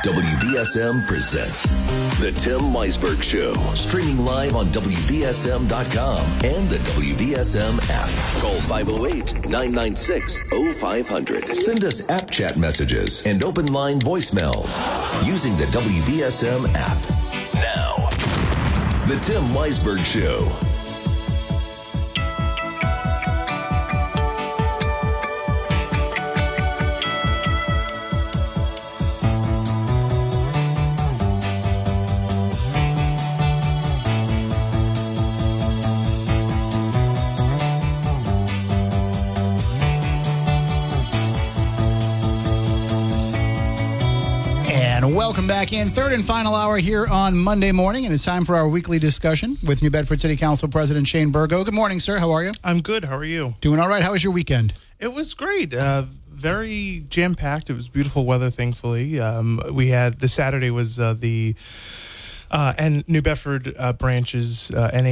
WBSM presents The Tim Weisberg Show, streaming live on WBSM.com and the WBSM app. Call 508-996-0500. Send us app chat messages and open line voicemails using the WBSM app. Now, The Tim Weisberg Show. Welcome back in. Third and final hour here on Monday morning, and it's time for our weekly discussion with New Bedford City Council President Shane Burgo. Good morning, sir. How are you? I'm good. How are you? Doing all right. How was your weekend? It was great. Very jam-packed. It was beautiful weather, thankfully. We had, the Saturday was and New Bedford branch's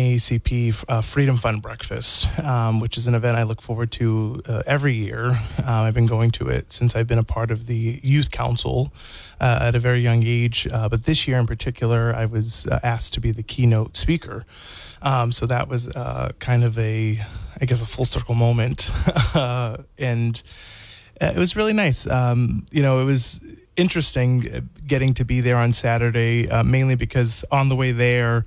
NAACP Freedom Fund Breakfast, which is an event I look forward to every year. I've been going to it since I've been a part of the Youth Council at a very young age. But this year in particular, I was asked to be the keynote speaker. So that was kind of a full circle moment. And it was really nice. It was interesting getting to be there on Saturday, mainly because on the way there,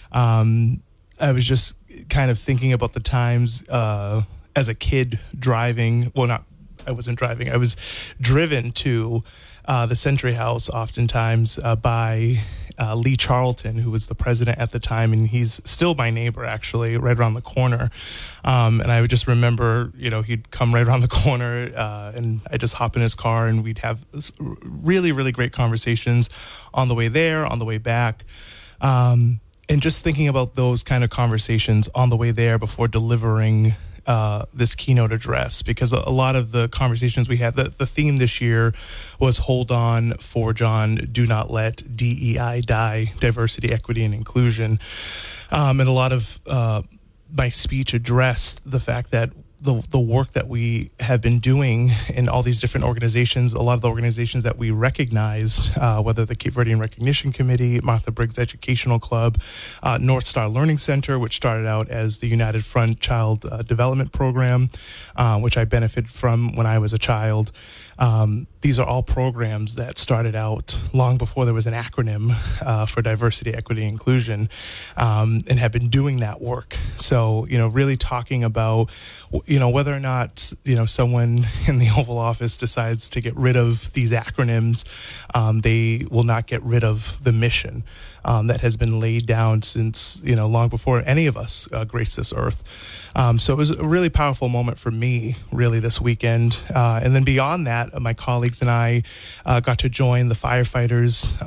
I was just kind of thinking about the times as a kid driving. Well, I wasn't driving. I was driven to the Century House oftentimes by Lee Charlton, who was the president at the time, and he's still my neighbor, actually, right around the corner. And I would just remember, he'd come right around the corner, and I'd just hop in his car, and we'd have really, really great conversations on the way there, on the way back. And just thinking about those kind of conversations on the way there before delivering this keynote address, because a lot of the conversations we had, the theme this year was Hold On, Forge On, Do Not Let DEI Die, Diversity, Equity, and Inclusion. And a lot of my speech addressed the fact that the work that we have been doing in all these different organizations, a lot of the organizations that we recognize, whether the Cape Verdean Recognition Committee, Martha Briggs Educational Club, North Star Learning Center, which started out as the United Front Child Development Program, which I benefited from when I was a child. These are all programs that started out long before there was an acronym for diversity, equity, and inclusion, and have been doing that work. So, really talking about, whether or not, someone in the Oval Office decides to get rid of these acronyms, they will not get rid of the mission that has been laid down since, long before any of us graced this earth. So it was a really powerful moment for me, really, this weekend. And then beyond that, my colleagues and I got to join the firefighters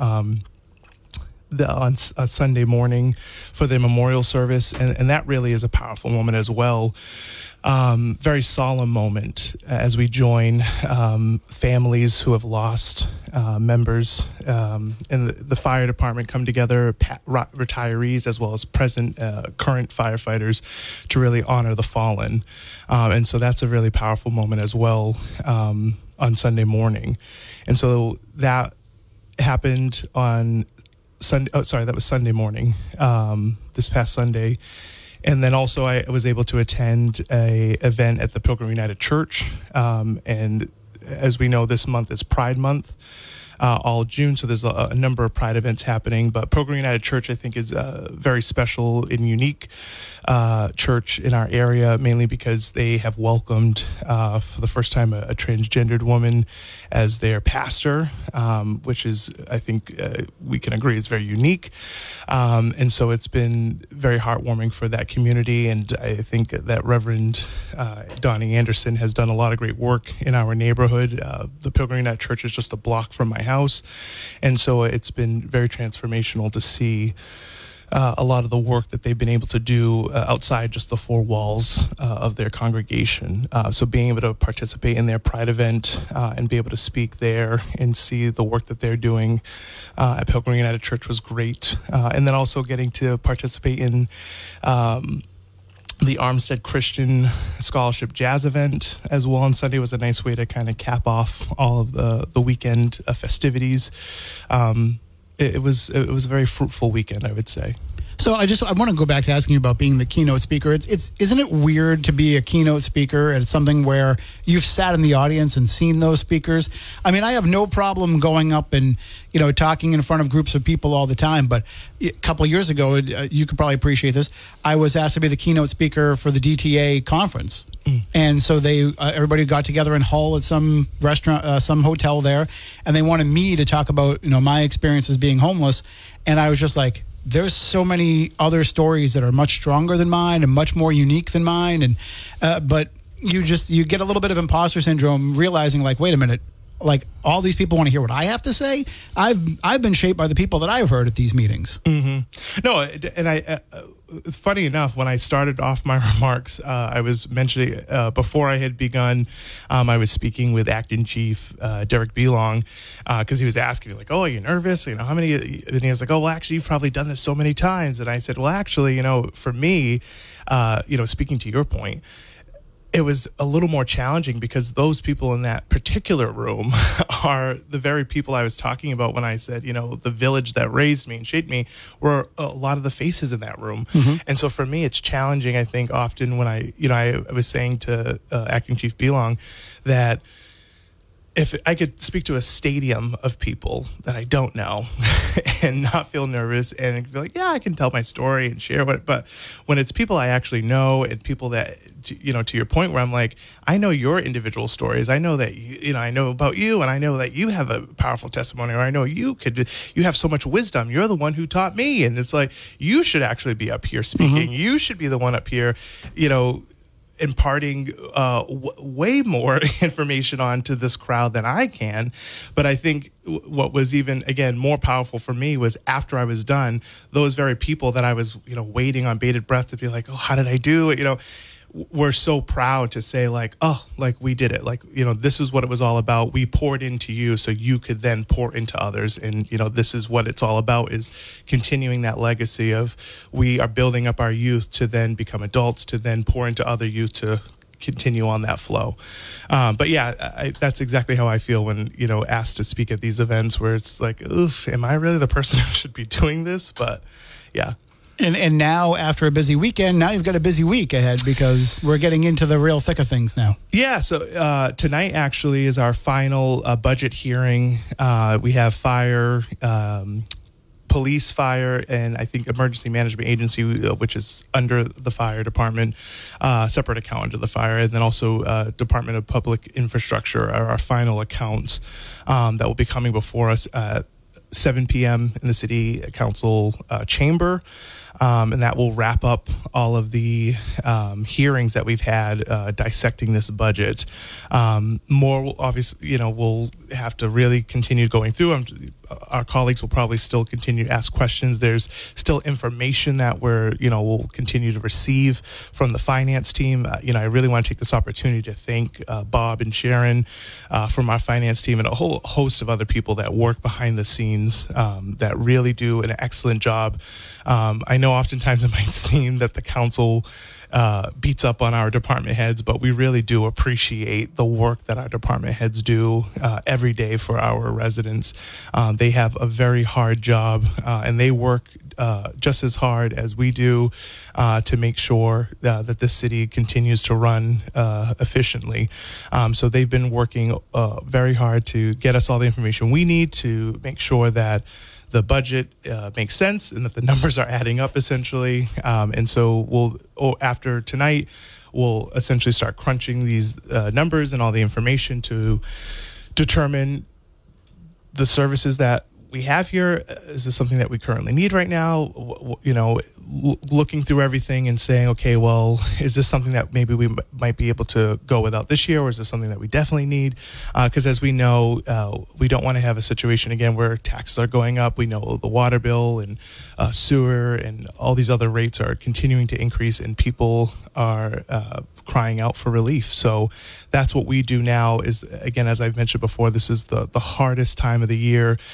on Sunday morning for their memorial service. And that really is a powerful moment as well. Very solemn moment as we join families who have lost members, and the fire department come together, retirees as well as current firefighters, to really honor the fallen. And so that's a really powerful moment as well on Sunday morning. And so that happened on Sunday. Oh, sorry, that was Sunday morning, this past Sunday. And then also I was able to attend a event at the Pilgrim United Church. And as we know, this month is Pride Month, all June. So there's a number of Pride events happening. But Pilgrim United Church, I think, is a very special and unique church in our area, mainly because they have welcomed for the first time a transgendered woman as their pastor, which is, I think we can agree, is very unique. And so it's been very heartwarming for that community. And I think that Reverend Donnie Anderson has done a lot of great work in our neighborhood. The Pilgrim United Church is just a block from my house. And so it's been very transformational to see a lot of the work that they've been able to do outside just the four walls of their congregation. So being able to participate in their Pride event and be able to speak there and see the work that they're doing at Pilgrim United Church was great. And then also getting to participate in the Armstead Christian Scholarship Jazz event as well on Sunday was a nice way to kind of cap off all of the weekend festivities. It was a very fruitful weekend, I would say. So I want to go back to asking you about being the keynote speaker. Isn't it weird to be a keynote speaker at something where you've sat in the audience and seen those speakers? I mean, I have no problem going up and, talking in front of groups of people all the time. But a couple of years ago, you could probably appreciate this, I was asked to be the keynote speaker for the DTA conference. And so everybody got together in Hull at some restaurant, some hotel there, and they wanted me to talk about, my experiences being homeless. And I was just like, there's so many other stories that are much stronger than mine and much more unique than mine. And but you get a little bit of imposter syndrome, realizing like, wait a minute, like all these people want to hear what I have to say. I've been shaped by the people that I've heard at these meetings. Mm-hmm. No, and funny enough, when I started off my remarks, I was mentioning before I had begun, I was speaking with Acting Chief Derek Belong because he was asking me like, "Oh, are you nervous? How many?" And he was like, "Oh, well, actually, you've probably done this so many times." And I said, "Well, actually, for me, speaking to your point, it was a little more challenging because those people in that particular room are the very people I was talking about when I said, the village that raised me and shaped me were a lot of the faces in that room." Mm-hmm. And so for me, it's challenging, I think, often when I was saying to Acting Chief Belong that if I could speak to a stadium of people that I don't know and not feel nervous and be like, yeah, I can tell my story and share what, but when it's people I actually know and people that, to your point where I'm like, I know your individual stories. I know that, I know about you and I know that you have a powerful testimony, or I know you have so much wisdom. You're the one who taught me. And it's like, you should actually be up here speaking. Mm-hmm. You should be the one up here, imparting way more information onto this crowd than I can. But I think what was even, again, more powerful for me was after I was done, those very people that I was, waiting on bated breath to be like, oh, how did I do it? We're so proud to say like, oh, like we did it. Like, this is what it was all about. We poured into you so you could then pour into others. And, this is what it's all about, is continuing that legacy of we are building up our youth to then become adults, to then pour into other youth to continue on that flow. But yeah, that's exactly how I feel when, asked to speak at these events where it's like, oof, am I really the person who should be doing this? But yeah. And now, after a busy weekend, now you've got a busy week ahead because we're getting into the real thick of things now. Yeah, so tonight actually is our final budget hearing. We have fire, police, fire, and I think emergency management agency, which is under the fire department, separate account under the fire, and then also Department of Public Infrastructure are our final accounts that will be coming before us at 7 p.m. in the City Council chamber. And that will wrap up all of the hearings that we've had dissecting this budget. More, obviously, we'll have to really continue going through them. Our colleagues will probably still continue to ask questions. There's still information that we'll continue to receive from the finance team. I really want to take this opportunity to thank Bob and Sharon from our finance team and a whole host of other people that work behind the scenes that really do an excellent job. I know oftentimes it might seem that the council beats up on our department heads, but we really do appreciate the work that our department heads do every day for our residents. They have a very hard job, and they work just as hard as we do to make sure that this city continues to run efficiently. So they've been working very hard to get us all the information we need to make sure that the budget makes sense and that the numbers are adding up essentially. And so after tonight, we'll essentially start crunching these numbers and all the information to determine the services that we have here. Is this something that we currently need right now? Looking through everything and saying, okay, well, is this something that maybe we might be able to go without this year, or is this something that we definitely need? Because as we know, we don't want to have a situation again where taxes are going up. We know the water bill and sewer and all these other rates are continuing to increase, and people are crying out for relief. So that's what we do now is, again, as I've mentioned before, this is the hardest time of the year and the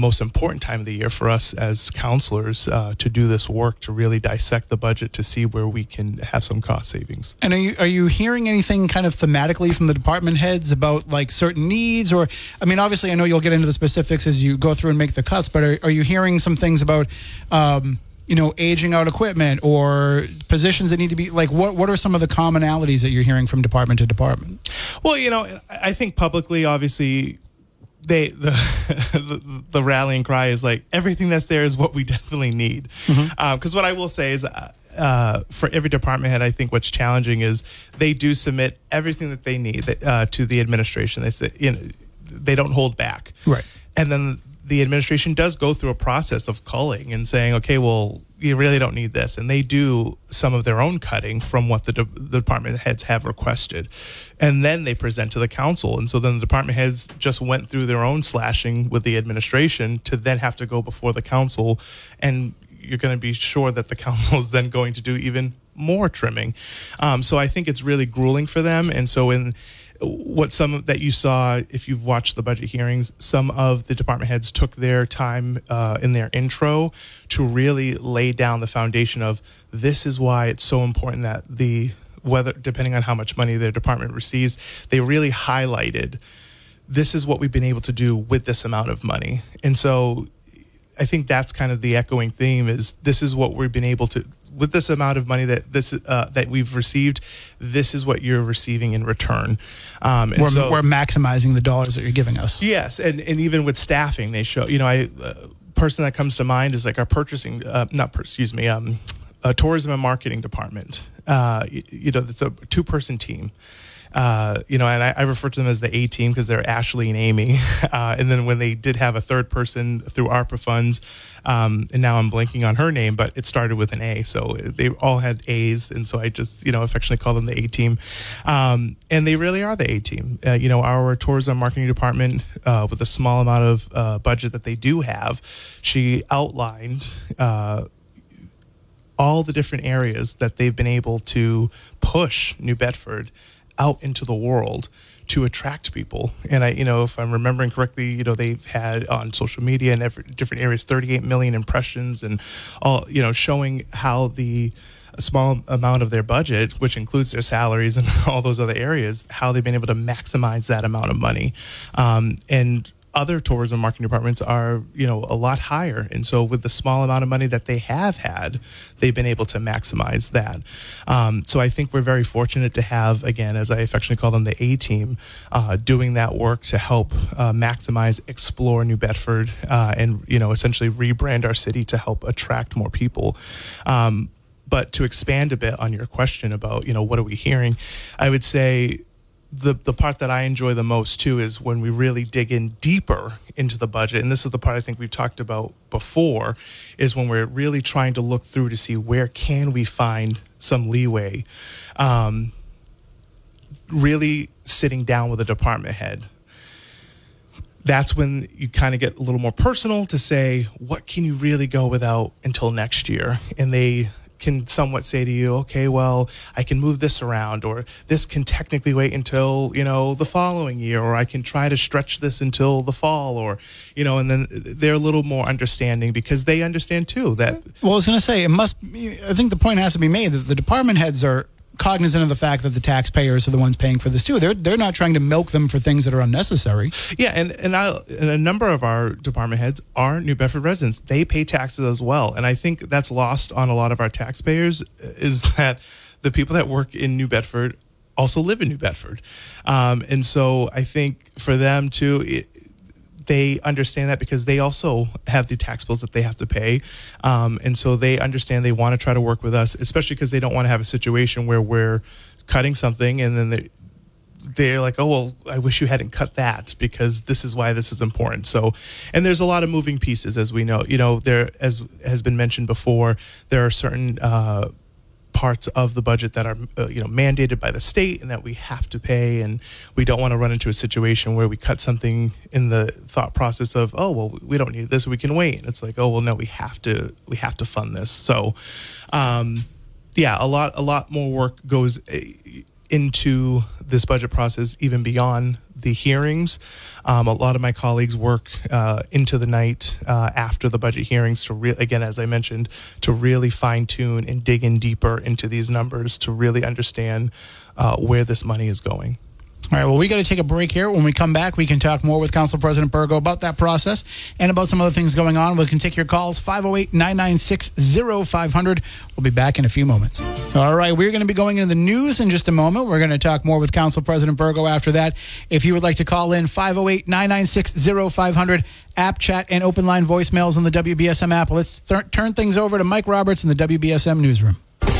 most important time of the year for us as counselors to do this work, to really dissect the budget to see where we can have some cost savings. And are you hearing anything kind of thematically from the department heads about like certain needs? Or, I mean, obviously I know you'll get into the specifics as you go through and make the cuts, but are you hearing some things about, aging out equipment or positions that need to be, like, what are some of the commonalities that you're hearing from department to department? Well, I think publicly, obviously, the rallying cry is like, everything that's there is what we definitely need. Because what I will say is, for every department head, I think what's challenging is they do submit everything that they need to the administration. They say, they don't hold back. Right. And then the administration does go through a process of culling and saying, okay, well, you really don't need this. And they do some of their own cutting from what the department heads have requested. And then they present to the council. And so then the department heads just went through their own slashing with the administration to then have to go before the council. And you're going to be sure that the council is then going to do even more trimming. So I think it's really grueling for them. And so some of that you saw, if you've watched the budget hearings, some of the department heads took their time in their intro to really lay down the foundation of, this is why it's so important that depending on how much money their department receives, they really highlighted, this is what we've been able to do with this amount of money. And so I think that's kind of the echoing theme, is this is what we've been able to, with this amount of money that we've received, this is what you're receiving in return. We're maximizing the dollars that you're giving us. Yes, and even with staffing, they show, person that comes to mind is like our tourism and marketing department. It's a 2-person team. And I refer to them as the A team because they're Ashley and Amy. And then when they did have a third person through ARPA funds, and now I'm blanking on her name, but it started with an A. So they all had A's. And so I just, affectionately call them the A team. And they really are the A team. Our tourism marketing department, with a small amount of budget that they do have, she outlined all the different areas that they've been able to push New Bedford out into the world to attract people. And if I'm remembering correctly, they've had on social media and different areas 38 million impressions, and all, showing how a small amount of their budget, which includes their salaries and all those other areas, how they've been able to maximize that amount of money. And other tourism marketing departments are, a lot higher. And so with the small amount of money that they have had, they've been able to maximize that. So I think we're very fortunate to have, again, as I affectionately call them, the A team, doing that work to help maximize, explore New Bedford, and, essentially rebrand our city to help attract more people. But to expand a bit on your question about, what are we hearing, I would say the part that I enjoy the most too is when we really dig in deeper into the budget, and this is the part I think we've talked about before, is when we're really trying to look through to see where can we find some leeway. Really sitting down with a department head. That's when you kind of get a little more personal to say, what can you really go without until next year? And they can somewhat say to you, okay, well, I can move this around, or this can technically wait until, the following year, or I can try to stretch this until the fall, or, and then they're a little more understanding because they understand too that. Well, I was going to say, I think the point has to be made that the department heads are cognizant of the fact that the taxpayers are the ones paying for this too. They're not trying to milk them for things that are unnecessary. Yeah, and a number of our department heads are New Bedford residents. They pay taxes as well, and I think that's lost on a lot of our taxpayers, is that the people that work in New Bedford also live in New Bedford, and so I think for them too, they understand that because they also have the tax bills that they have to pay. And so they understand, they want to try to work with us, especially because they don't want to have a situation where we're cutting something and then they're like, oh, well, I wish you hadn't cut that because this is why this is important. So, and there's a lot of moving pieces, as we know. There, as has been mentioned before, there are certain parts of the budget that are mandated by the state and that we have to pay, and we don't want to run into a situation where we cut something in the thought process of, oh, well, we don't need this, we can wait. And it's like, oh, well, no, we have to fund this. So a lot more work goes into this budget process even beyond the hearings. A lot of my colleagues work into the night after the budget hearings to again, as I mentioned, to really fine tune and dig in deeper into these numbers to really understand where this money is going. All right, well, we got to take a break here. When we come back, we can talk more with Council President Burgo about that process and about some other things going on. We can take your calls, 508-996-0500. We'll be back in a few moments. All right, we're going to be going into the news in just a moment. We're going to talk more with Council President Burgo after that. If you would like to call in, 508-996-0500, app chat and open line voicemails on the WBSM app. Let's turn things over to Mike Roberts in the WBSM newsroom.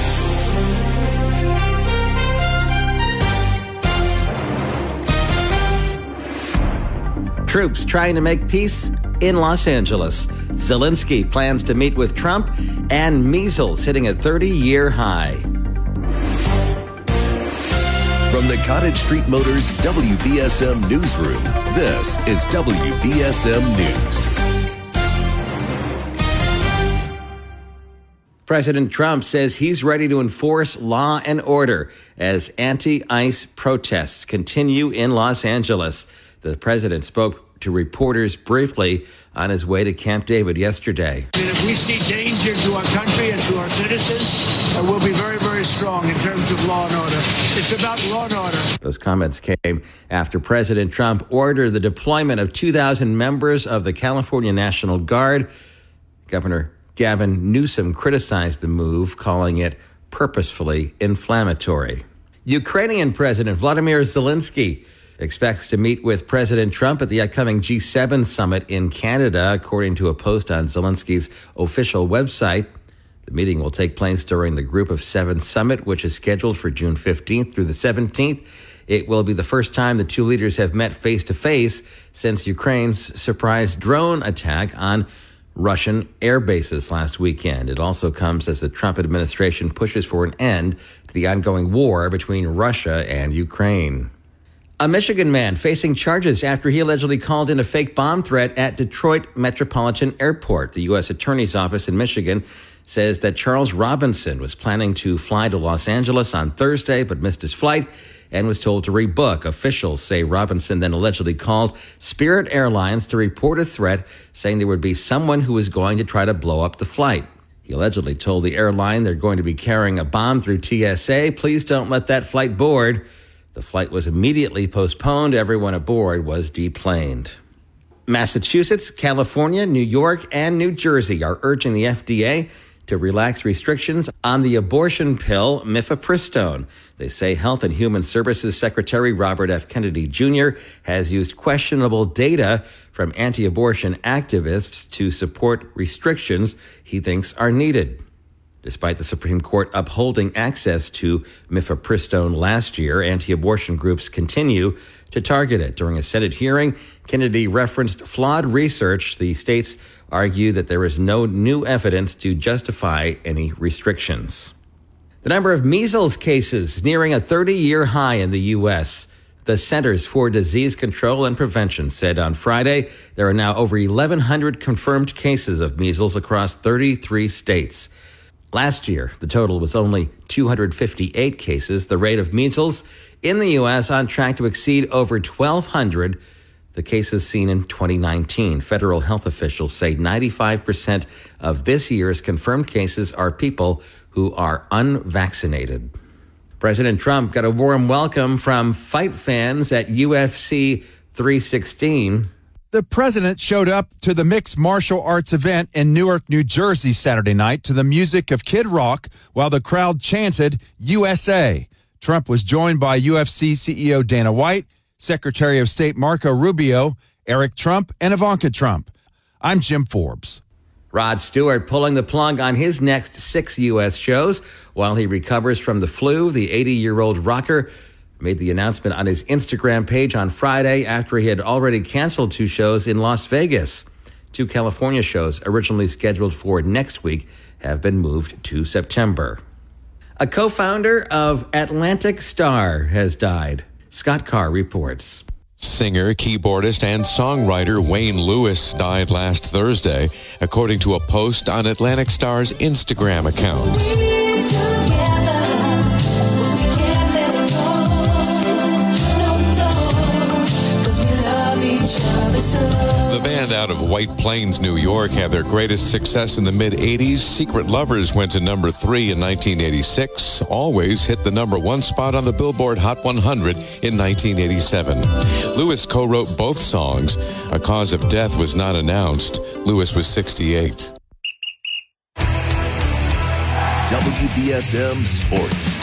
Troops trying to make peace in Los Angeles. Zelensky plans to meet with Trump, and measles hitting a 30-year high. From the Cottage Street Motors WBSM Newsroom, this is WBSM News. President Trump says he's ready to enforce law and order as anti-ICE protests continue in Los Angeles. The president spoke to reporters briefly on his way to Camp David yesterday. If we see danger to our country and to our citizens, we'll be very, very strong in terms of law and order. It's about law and order. Those comments came after President Trump ordered the deployment of 2,000 members of the California National Guard. Governor Gavin Newsom criticized the move, calling it purposefully inflammatory. Ukrainian President Vladimir Zelensky expects to meet with President Trump at the upcoming G7 summit in Canada, according to a post on Zelensky's official website. The meeting will take place during the Group of Seven summit, which is scheduled for June 15th through the 17th. It will be the first time the two leaders have met face-to-face since Ukraine's surprise drone attack on Russian air bases last weekend. It also comes as the Trump administration pushes for an end to the ongoing war between Russia and Ukraine. A Michigan man facing charges after he allegedly called in a fake bomb threat at Detroit Metropolitan Airport. The U.S. Attorney's Office in Michigan says that Charles Robinson was planning to fly to Los Angeles on Thursday but missed his flight and was told to rebook. Officials say Robinson then allegedly called Spirit Airlines to report a threat, saying there would be someone who was going to try to blow up the flight. He allegedly told the airline they're going to be carrying a bomb through TSA. Please don't let that flight board. The flight was immediately postponed. Everyone aboard was deplaned. Massachusetts, California, New York, and New Jersey are urging the FDA to relax restrictions on the abortion pill mifepristone. They say Health and Human Services Secretary Robert F. Kennedy Jr. has used questionable data from anti-abortion activists to support restrictions he thinks are needed. Despite the Supreme Court upholding access to mifepristone last year, anti-abortion groups continue to target it. During a Senate hearing, Kennedy referenced flawed research. The states argue that there is no new evidence to justify any restrictions. The number of measles cases nearing a 30-year high in the U.S. The Centers for Disease Control and Prevention said on Friday there are now over 1,100 confirmed cases of measles across 33 states. Last year, the total was only 258 cases. The rate of measles in the U.S. on track to exceed over 1,200 the cases seen in 2019. Federal health officials say 95% of this year's confirmed cases are people who are unvaccinated. President Trump got a warm welcome from fight fans at UFC 316. The president showed up to the mixed martial arts event in Newark, New Jersey Saturday night to the music of Kid Rock while the crowd chanted USA. Trump was joined by UFC CEO Dana White, Secretary of State Marco Rubio, Eric Trump, and Ivanka Trump. I'm Jim Forbes. Rod Stewart pulling the plug on his next 6 U.S. shows while he recovers from the flu. The 80-year-old rocker made the announcement on his Instagram page on Friday after he had already canceled 2 shows in Las Vegas. 2 California shows originally scheduled for next week have been moved to September. A co-founder of Atlantic Starr has died. Scott Carr reports. Singer, keyboardist, and songwriter Wayne Lewis died last Thursday, according to a post on Atlantic Starr's Instagram account. The band out of White Plains, New York, had their greatest success in the mid-'80s. Secret Lovers went to number 3 in 1986. Always hit the number 1 spot on the Billboard Hot 100 in 1987. Lewis co-wrote both songs. A cause of death was not announced. Lewis was 68. WBSM Sports.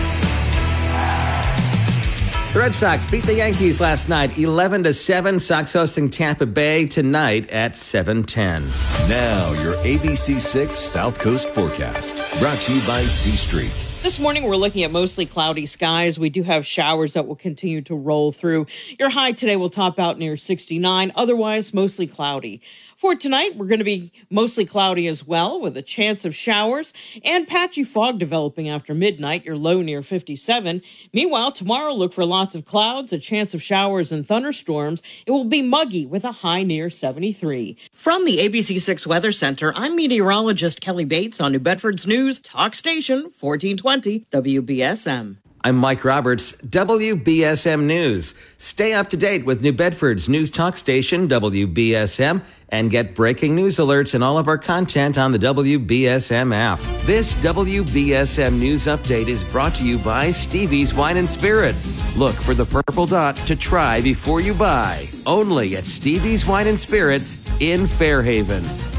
The Red Sox beat the Yankees last night, 11-7. Sox hosting Tampa Bay tonight at 7:10. Now your ABC6 South Coast forecast, brought to you by C Street. This morning, we're looking at mostly cloudy skies. We do have showers that will continue to roll through. Your high today will top out near 69. Otherwise, mostly cloudy. For tonight, we're going to be mostly cloudy as well, with a chance of showers and patchy fog developing after midnight. Your low near 57. Meanwhile, tomorrow, look for lots of clouds, a chance of showers and thunderstorms. It will be muggy with a high near 73. From the ABC6 Weather Center, I'm meteorologist Kelly Bates on New Bedford's News Talk Station 1420 WBSM. I'm Mike Roberts, WBSM News. Stay up to date with New Bedford's news talk station, WBSM, and get breaking news alerts and all of our content on the WBSM app. This WBSM News Update is brought to you by Stevie's Wine and Spirits. Look for the purple dot to try before you buy. Only at Stevie's Wine and Spirits in Fairhaven.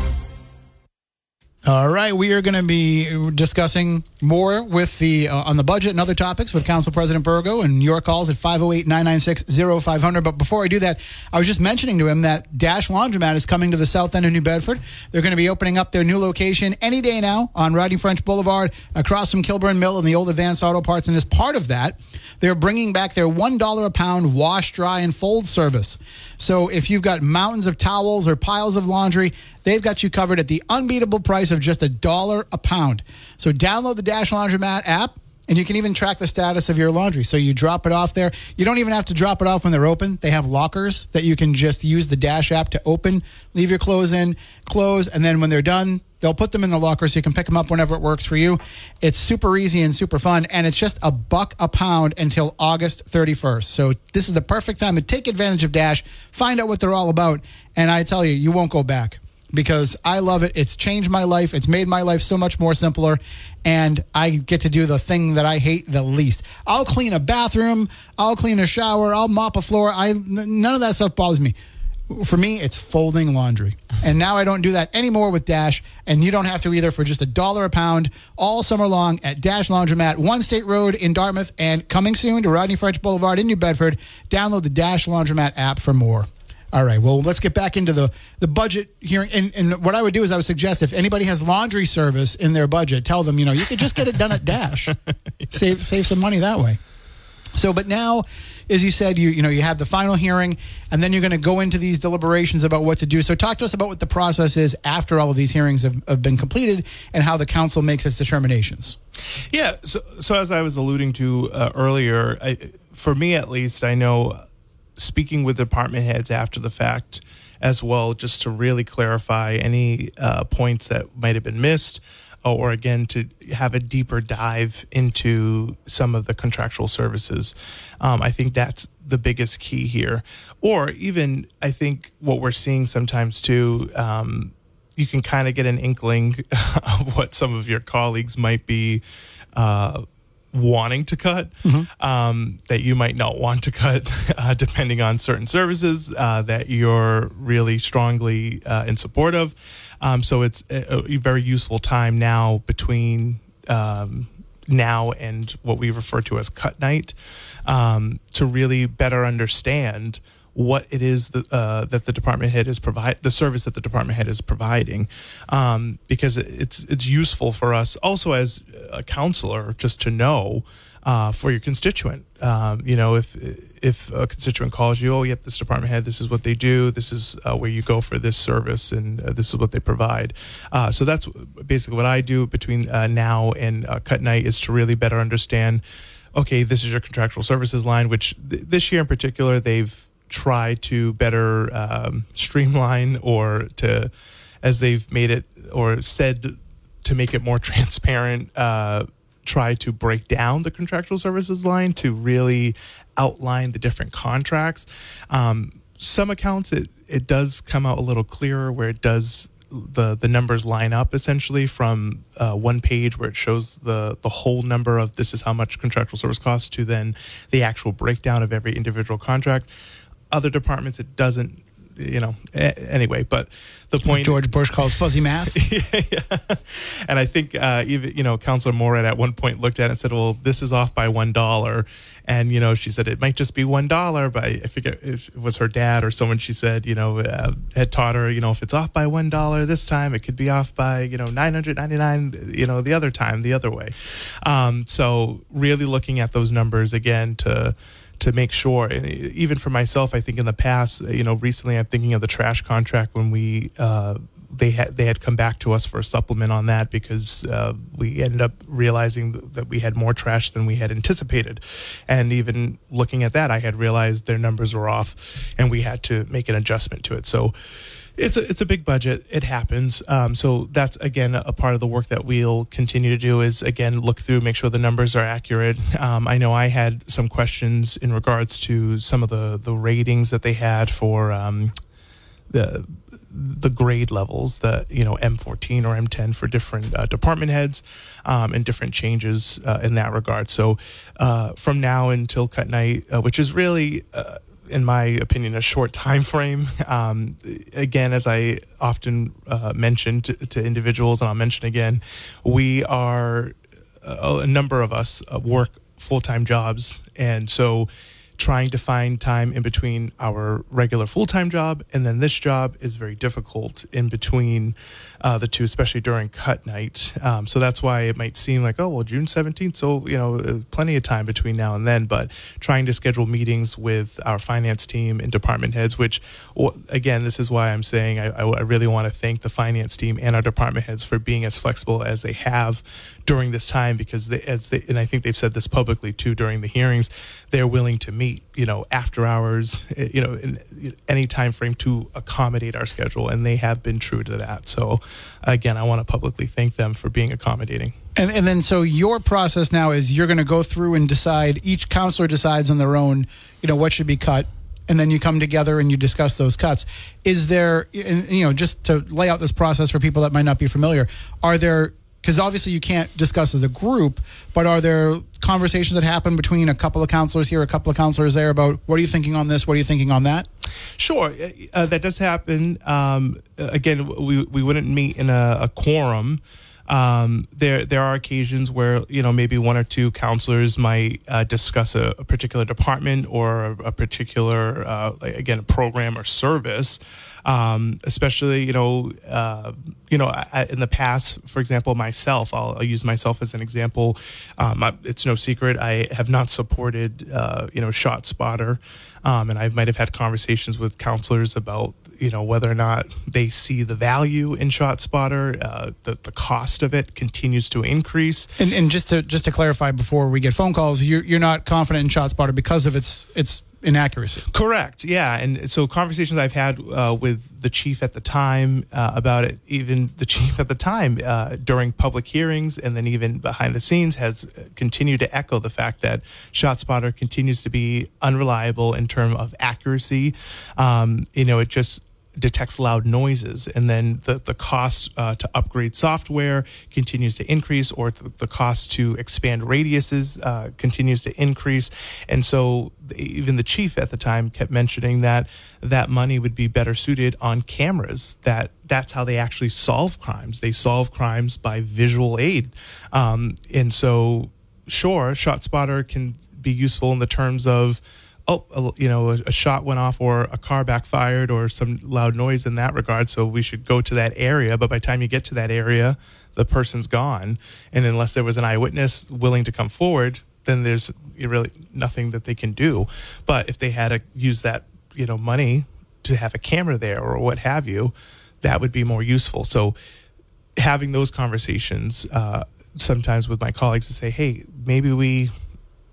All right, we are going to be discussing more with the on the budget and other topics with Council President Burgo, and your calls at 508-996-0500. But before I do that, I was just mentioning to him that Dash Laundromat is coming to the south end of New Bedford. They're going to be opening up their new location any day now on Riding French Boulevard, across from Kilburn Mill and the old Advanced Auto Parts. And as part of that, they're bringing back their $1 a pound wash, dry, and fold service. So if you've got mountains of towels or piles of laundry, they've got you covered at the unbeatable price of just $1 a pound. So download the Dash Laundromat app, and you can even track the status of your laundry. So you drop it off there. You don't even have to drop it off when they're open. They have lockers that you can just use the Dash app to open, leave your clothes in, close, and then when they're done, they'll put them in the locker so you can pick them up whenever it works for you. It's super easy and super fun, and it's just $1 a pound until August 31st. So this is the perfect time to take advantage of Dash, find out what they're all about, and I tell you, you won't go back. Because I love it. It's changed my life. It's made my life so much more simpler. And I get to do the thing that I hate the least. I'll clean a bathroom. I'll clean a shower. I'll mop a floor. None of that stuff bothers me. For me, it's folding laundry. And now I don't do that anymore with Dash. And you don't have to either, for just $1 a pound all summer long at Dash Laundromat, 1 State Road in Dartmouth, and coming soon to Rodney French Boulevard in New Bedford. Download the Dash Laundromat app for more. All right, well, let's get back into the budget hearing. And what I would do is I would suggest if anybody has laundry service in their budget, tell them, you could just get it done at Dash. Save some money that way. So, but now, as you said, you have the final hearing, and then you're going to go into these deliberations about what to do. So talk to us about what the process is after all of these hearings have been completed and how the council makes its determinations. Yeah, so as I was alluding to earlier, for me at least, I know speaking with department heads after the fact as well, just to really clarify any points that might have been missed, or again, to have a deeper dive into some of the contractual services. I think that's the biggest key here. Or even, I think what we're seeing sometimes too, you can kind of get an inkling of what some of your colleagues might be wanting to cut, that you might not want to cut, depending on certain services that you're really strongly in support of. So it's a very useful time now between now and what we refer to as cut night, to really better understand what it is that the department head is the service that the department head is providing, because it's useful for us also as a counselor just to know for your constituent. If a constituent calls you, oh, yep, this department head, this is what they do, this is where you go for this service, and this is what they provide. So that's basically what I do between now and cut night, is to really better understand, okay, this is your contractual services line, which this year in particular, they've try to better streamline, or to, as they've made it or said, to make it more transparent, try to break down the contractual services line to really outline the different contracts. some accounts it does come out a little clearer, where it does the numbers line up essentially from one page where it shows the whole number of this is how much contractual service costs to then the actual breakdown of every individual contract. Other departments, it doesn't, anyway, but the point George Bush calls fuzzy math. yeah. And I think even, Councilor Morad at one point looked at it and said, well, this is off by $1. And, she said it might just be $1, but I forget if it was her dad or someone she said, had taught her, if it's off by $1 this time, it could be off by, $999, the other time, the other way. So really looking at those numbers again to make sure, and even for myself, I think in the past, recently I'm thinking of the trash contract when they had come back to us for a supplement on that because we ended up realizing that we had more trash than we had anticipated. And even looking at that, I had realized their numbers were off and we had to make an adjustment to it. So it's a big budget. It happens. So that's, again, a part of the work that we'll continue to do is, again, look through, make sure the numbers are accurate. I know I had some questions in regards to some of the ratings that they had for the grade levels, the M14 or M10 for different department heads, and different changes in that regard. So from now until cut night, which is really in my opinion, a short time frame. Again, as I often mention to individuals, and I'll mention again, we are, a number of us work full-time jobs, and so trying to find time in between our regular full-time job and then this job is very difficult in between the two, especially during cut night. So that's why it might seem like, oh, well, June 17th, so, plenty of time between now and then, but trying to schedule meetings with our finance team and department heads, which, again, this is why I'm saying I really want to thank the finance team and our department heads for being as flexible as they have during this time, because and I think they've said this publicly too during the hearings, they're willing to meet, after hours, in any time frame to accommodate our schedule, and they have been true to that. So again, I want to publicly thank them for being accommodating. And then so your process now is you're going to go through and decide, each counselor decides on their own, what should be cut, and then you come together and you discuss those cuts. Is there, just to lay out this process for people that might not be familiar, are there, because obviously you can't discuss as a group, but are there conversations that happen between a couple of counselors here, a couple of counselors there about what are you thinking on this, what are you thinking on that? Sure, that does happen. Again, we wouldn't meet in a quorum. There are occasions where, maybe one or two counselors might discuss a particular department or a particular, again, a program or service. Especially, in the past, for example, myself, I'll use myself as an example. It's no secret I have not supported, ShotSpotter, and I might have had conversations with counselors about, whether or not they see the value in ShotSpotter. The cost of it continues to increase. And just to clarify before we get phone calls, you're not confident in ShotSpotter because of its inaccuracy. Correct. Yeah. And so conversations I've had with the chief at the time about it, even the chief at the time during public hearings and then even behind the scenes has continued to echo the fact that ShotSpotter continues to be unreliable in terms of accuracy. It just detects loud noises, and then the cost to upgrade software continues to increase, or the cost to expand radiuses continues to increase. And so even the chief at the time kept mentioning that money would be better suited on cameras, that's how they actually solve crimes. They solve crimes by visual aid. And so sure, ShotSpotter can be useful in the terms of, a shot went off or a car backfired or some loud noise in that regard, so we should go to that area. But by the time you get to that area, the person's gone. And unless there was an eyewitness willing to come forward, then there's really nothing that they can do. But if they had to use that, money to have a camera there or what have you, that would be more useful. So having those conversations sometimes with my colleagues to say, hey, maybe we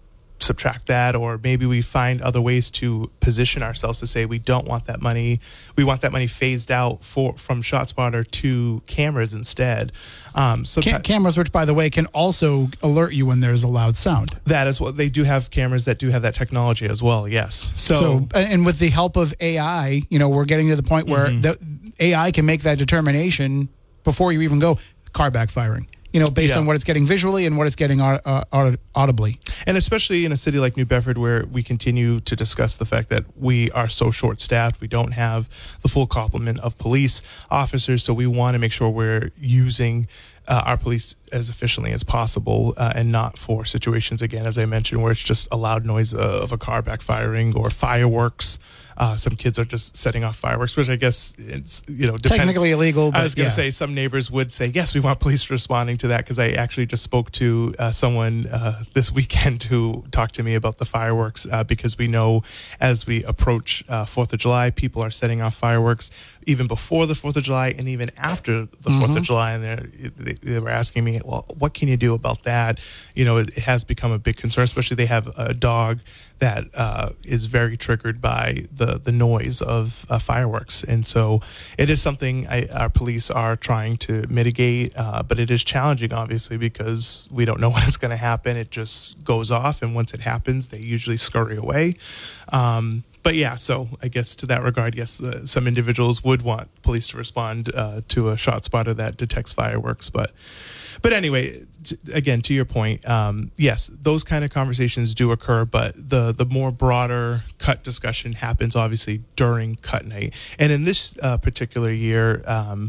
subtract that, or maybe we find other ways to position ourselves to say we don't want that money. We want that money phased out from ShotSpotter to cameras instead. Cameras, which, by the way, can also alert you when there's a loud sound. That is what they do have. Cameras that do have that technology as well. Yes. So and with the help of AI, we're getting to the point where the AI can make that determination before you even go car backfiring. Based on what it's getting visually and what it's getting audibly. And especially in a city like New Bedford, where we continue to discuss the fact that we are so short-staffed, we don't have the full complement of police officers, so we want to make sure we're using our police as efficiently as possible, and not for situations, again, as I mentioned, where it's just a loud noise of a car backfiring or fireworks. Some kids are just setting off fireworks, which I guess it's, technically illegal. But I was going to say some neighbors would say, yes, we want police responding to that, because I actually just spoke to someone this weekend who talked to me about the fireworks, because we know as we approach 4th of July, people are setting off fireworks even before the 4th of July and even after the 4th of July. And they were asking me, well, what can you do about that? It has become a big concern, especially they have a dog that is very triggered by the noise of fireworks. And so it is something our police are trying to mitigate, but it is challenging, obviously, because we don't know when it's going to happen. It just goes off, and once it happens, they usually scurry away. But yeah, so I guess to that regard, yes, some individuals would want police to respond to a ShotSpotter that detects fireworks. But anyway, again, to your point, yes, those kind of conversations do occur, but the more broader cut discussion happens obviously during cut night. And in this particular year,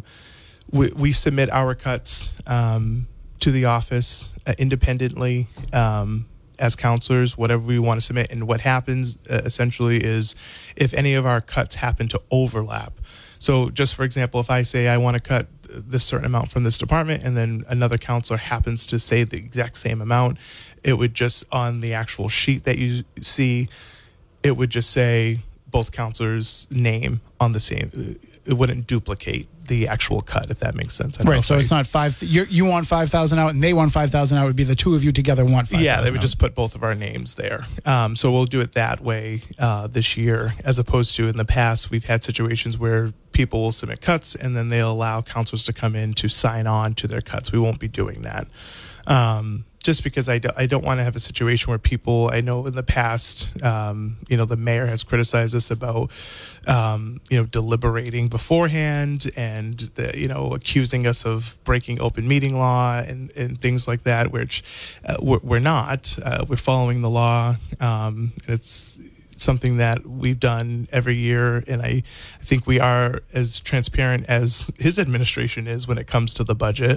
we submit our cuts to the office independently. As counselors, whatever we want to submit. And what happens essentially is if any of our cuts happen to overlap. So just for example, if I say I want to cut this certain amount from this department and then another counselor happens to say the exact same amount, it would just, on the actual sheet that you see, it would just say both counselors' name on the same. It wouldn't duplicate the actual cut, if that makes sense. Right, so it's not you want 5,000 out and they want 5,000 out. It would be the two of you together want 5,000 Yeah, they would just put both of our names there. So we'll do it that way this year, as opposed to in the past, we've had situations where people will submit cuts and then they'll allow counselors to come in to sign on to their cuts. We won't be doing that. Just because I don't want to have a situation where people, I know in the past, the mayor has criticized us about, deliberating beforehand and, accusing us of breaking open meeting law and things like that, which we're not. We're following the law. And it's something that we've done every year, and I think we are as transparent as his administration is when it comes to the budget,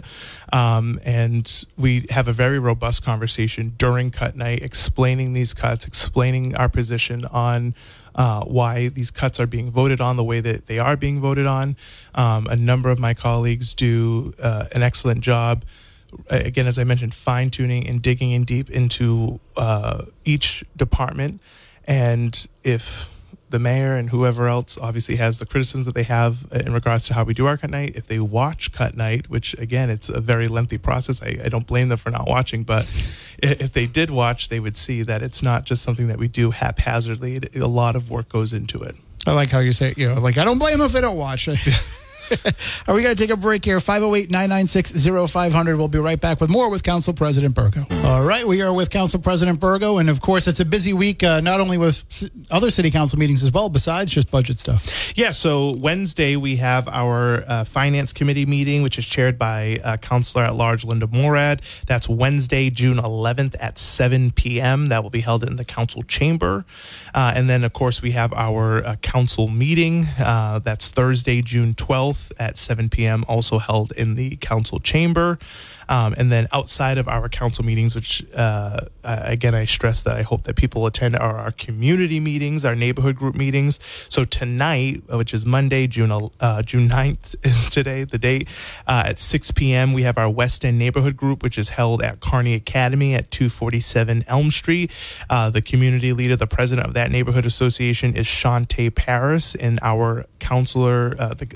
and we have a very robust conversation during cut night explaining these cuts, explaining our position on why these cuts are being voted on the way that they are being voted on. A number of my colleagues do an excellent job, again, as I mentioned, fine-tuning and digging in deep into each department. And if the mayor and whoever else obviously has the criticisms that they have in regards to how we do our cut night, if they watch cut night, which again, it's a very lengthy process, I don't blame them for not watching, but if they did watch, they would see that it's not just something that we do haphazardly. A lot of work goes into it. I like how you say, I don't blame them if they don't watch. Are we going to take a break here? 508-996-0500. We'll be right back with more with Council President Burgo. All right, we are with Council President Burgo, and of course, it's a busy week, not only with other city council meetings as well, besides just budget stuff. Yeah, so Wednesday we have our Finance Committee meeting, which is chaired by Councilor at Large Linda Morad. That's Wednesday, June 11th at 7 p.m. That will be held in the council chamber. And then, of course, we have our council meeting. That's Thursday, June 12th. At 7 p.m., also held in the council chamber. And then outside of our council meetings, which, again, I stress that I hope that people attend, are our community meetings, our neighborhood group meetings. So tonight, which is Monday, June 9th is today, the date, at 6 p.m., we have our West End neighborhood group, which is held at Kearney Academy at 247 Elm Street. The community leader, the president of that neighborhood association, is Shantae Paris, and our counselor, the liaison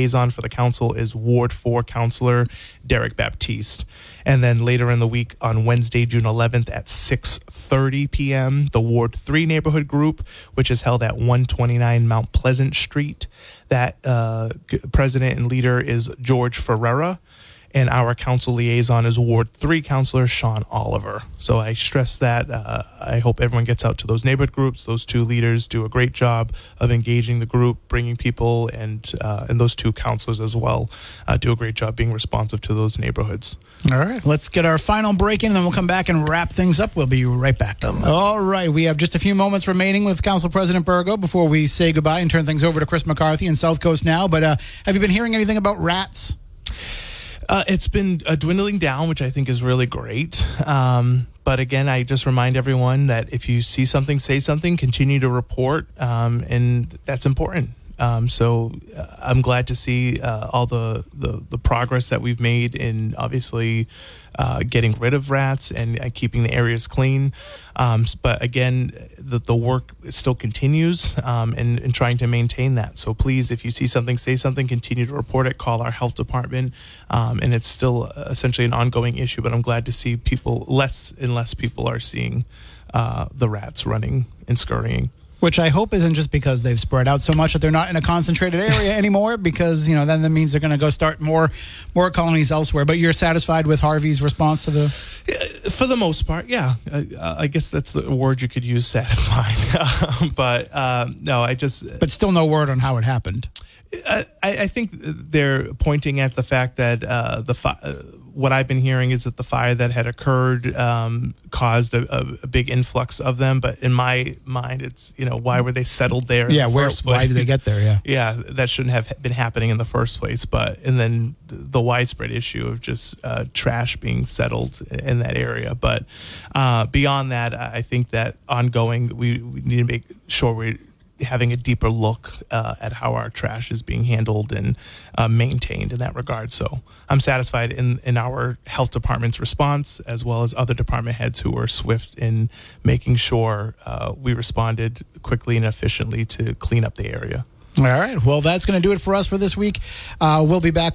liaison for the council is Ward 4 Councilor Derek Baptiste. And then later in the week on Wednesday, June 11th at 6:30 p.m., the Ward 3 neighborhood group, which is held at 129 Mount Pleasant Street. That president and leader is George Ferreira. And our council liaison is Ward 3 Councilor Sean Oliver. So I stress that. I hope everyone gets out to those neighborhood groups. Those two leaders do a great job of engaging the group, bringing people, and those two councilors as well do a great job being responsive to those neighborhoods. All right, let's get our final break in, and then we'll come back and wrap things up. We'll be right back. All right, we have just a few moments remaining with Council President Burgo before we say goodbye and turn things over to Chris McCarthy in South Coast Now. But have you been hearing anything about rats? It's been dwindling down, which I think is really great. But again, I just remind everyone that if you see something, say something, continue to report, and that's important. So I'm glad to see all the progress that we've made in obviously getting rid of rats and keeping the areas clean. But again, the work still continues and trying to maintain that. So please, if you see something, say something, continue to report it, call our health department. And it's still essentially an ongoing issue, but I'm glad to see less and less people are seeing the rats running and scurrying. Which I hope isn't just because they've spread out so much that they're not in a concentrated area anymore, because, then that means they're going to go start more colonies elsewhere. But you're satisfied with Harvey's response to the... For the most part, yeah. I guess that's the word you could use, satisfied. But no, But still no word on how it happened. I think they're pointing at the fact that what I've been hearing is that the fire that had occurred caused a big influx of them. But in my mind, it's, why were they settled there? Why did they get there? Yeah. Yeah, that shouldn't have been happening in the first place. And then the widespread issue of just trash being settled in that area. But beyond that, I think that ongoing, we need to make sure we're having a deeper look at how our trash is being handled and maintained in that regard. So I'm satisfied in our health department's response, as well as other department heads who were swift in making sure we responded quickly and efficiently to clean up the area. All right. Well, that's going to do it for us for this week. We'll be back